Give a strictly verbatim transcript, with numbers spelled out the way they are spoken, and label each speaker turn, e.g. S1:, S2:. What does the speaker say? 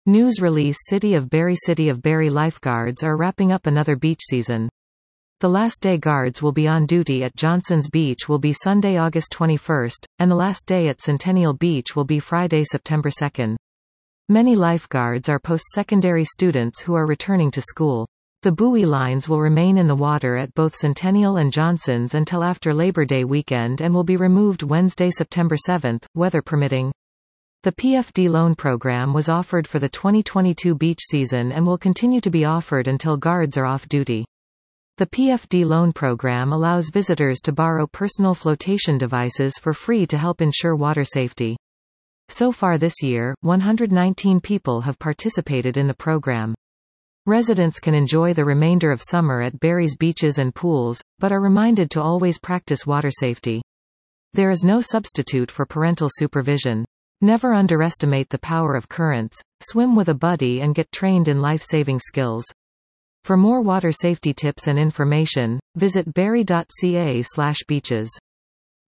S1: News release City of Barrie City of Barrie lifeguards are wrapping up another beach season. The last day guards will be on duty at Johnson's Beach will be Sunday, August twenty-first, and the last day at Centennial Beach will be Friday, September second. Many lifeguards are post-secondary students who are returning to school. The buoy lines will remain in the water at both Centennial and Johnson's until after Labor Day weekend and will be removed Wednesday, September seventh, weather permitting. The P F D loan program was offered for the twenty twenty-two beach season and will continue to be offered until guards are off duty. The P F D loan program allows visitors to borrow personal flotation devices for free to help ensure water safety. So far this year, one hundred nineteen people have participated in the program. Residents can enjoy the remainder of summer at Barrie's beaches and pools, but are reminded to always practice water safety. There is no substitute for parental supervision. Never underestimate the power of currents. Swim with a buddy and get trained in life-saving skills. For more water safety tips and information, visit barrie dot c a slash beaches.